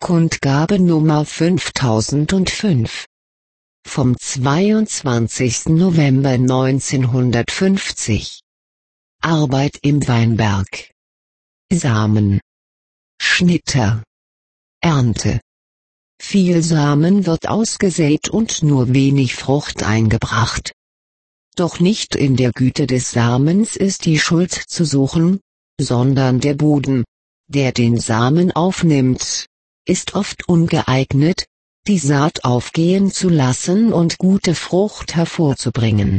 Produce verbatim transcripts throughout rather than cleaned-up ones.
Kundgabe Nummer fünftausendfünf. Vom zweiundzwanzigsten November neunzehnhundertfünfzig. Arbeit im Weinberg. Samen. Schnitter. Ernte. Viel Samen wird ausgesät und nur wenig Frucht eingebracht. Doch nicht in der Güte des Samens ist die Schuld zu suchen, sondern der Boden, der den Samen aufnimmt, ist oft ungeeignet, die Saat aufgehen zu lassen und gute Frucht hervorzubringen.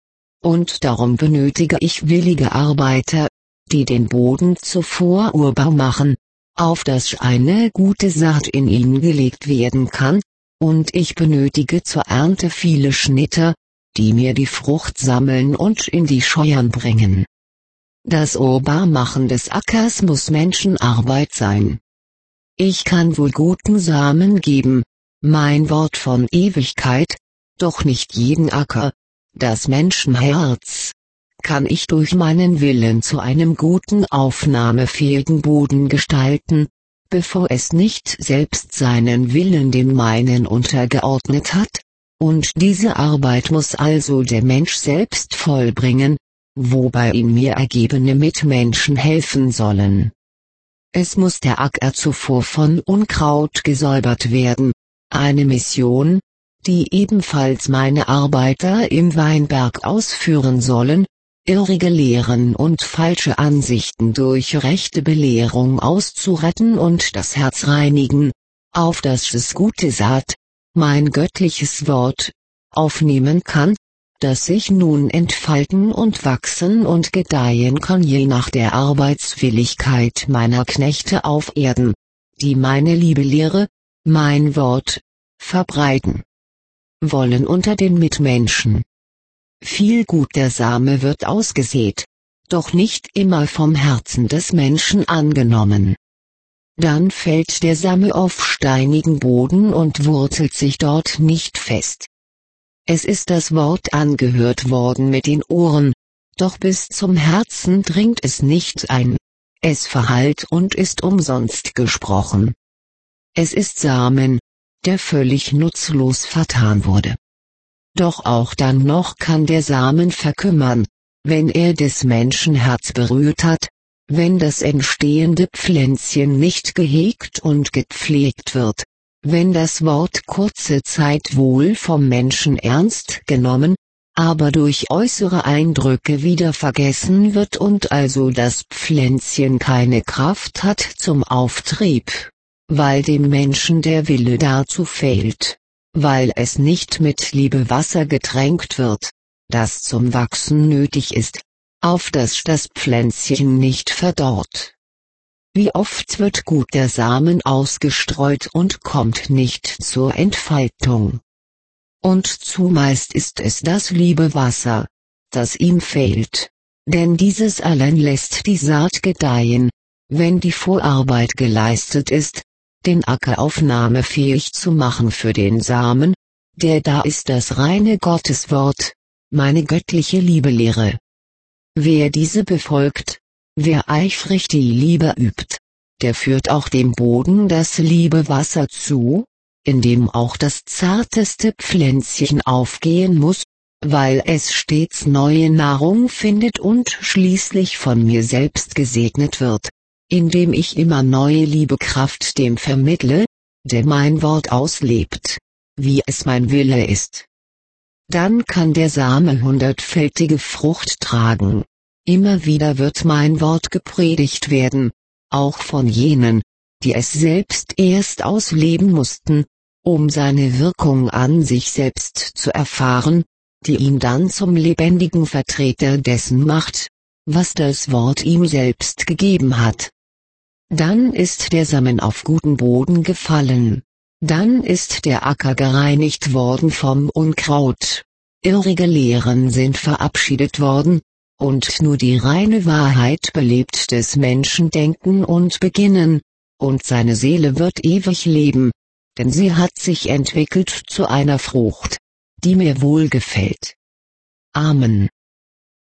Und darum benötige ich willige Arbeiter, die den Boden zuvor urbar machen, auf dass eine gute Saat in ihn gelegt werden kann, und ich benötige zur Ernte viele Schnitter, die mir die Frucht sammeln und in die Scheuern bringen. Das Urbarmachen des Ackers muss Menschenarbeit sein. Ich kann wohl guten Samen geben, mein Wort von Ewigkeit, doch nicht jeden Acker, das Menschenherz, kann ich durch meinen Willen zu einem guten aufnahmefähigen Boden gestalten, bevor es nicht selbst seinen Willen dem meinen untergeordnet hat, und diese Arbeit muss also der Mensch selbst vollbringen, wobei ihm mir ergebene Mitmenschen helfen sollen. Es muss der Acker zuvor von Unkraut gesäubert werden, eine Mission, die ebenfalls meine Arbeiter im Weinberg ausführen sollen, irrige Lehren und falsche Ansichten durch rechte Belehrung auszuretten und das Herz reinigen, auf dass es gute Saat, mein göttliches Wort, aufnehmen kann, das sich nun entfalten und wachsen und gedeihen kann je nach der Arbeitswilligkeit meiner Knechte auf Erden, die meine liebe Lehre, mein Wort, verbreiten wollen unter den Mitmenschen. Viel guter Same wird ausgesät, doch nicht immer vom Herzen des Menschen angenommen. Dann fällt der Same auf steinigen Boden und wurzelt sich dort nicht fest. Es ist das Wort angehört worden mit den Ohren, doch bis zum Herzen dringt es nicht ein, es verhallt und ist umsonst gesprochen. Es ist Samen, der völlig nutzlos vertan wurde. Doch auch dann noch kann der Samen verkümmern, wenn er des Menschen Herz berührt hat, wenn das entstehende Pflänzchen nicht gehegt und gepflegt wird, wenn das Wort kurze Zeit wohl vom Menschen ernst genommen, aber durch äußere Eindrücke wieder vergessen wird und also das Pflänzchen keine Kraft hat zum Auftrieb, weil dem Menschen der Wille dazu fehlt, weil es nicht mit Liebe Wasser getränkt wird, das zum Wachsen nötig ist, auf dass das Pflänzchen nicht verdorrt. Wie oft wird guter Samen ausgestreut und kommt nicht zur Entfaltung. Und zumeist ist es das liebe Wasser, das ihm fehlt, denn dieses allein lässt die Saat gedeihen, wenn die Vorarbeit geleistet ist, den Acker aufnahmefähig zu machen für den Samen, der da ist das reine Gotteswort, meine göttliche Liebelehre. Wer diese befolgt, wer eifrig die Liebe übt, der führt auch dem Boden das liebe Wasser zu, in dem auch das zarteste Pflänzchen aufgehen muss, weil es stets neue Nahrung findet und schließlich von mir selbst gesegnet wird, indem ich immer neue Liebekraft dem vermittle, der mein Wort auslebt, wie es mein Wille ist. Dann kann der Same hundertfältige Frucht tragen. Immer wieder wird mein Wort gepredigt werden, auch von jenen, die es selbst erst ausleben mussten, um seine Wirkung an sich selbst zu erfahren, die ihn dann zum lebendigen Vertreter dessen macht, was das Wort ihm selbst gegeben hat. Dann ist der Samen auf guten Boden gefallen, dann ist der Acker gereinigt worden vom Unkraut, irrige Lehren sind verabschiedet worden, und nur die reine Wahrheit belebt des Menschen Denken und Beginnen, und seine Seele wird ewig leben, denn sie hat sich entwickelt zu einer Frucht, die mir wohlgefällt. Amen.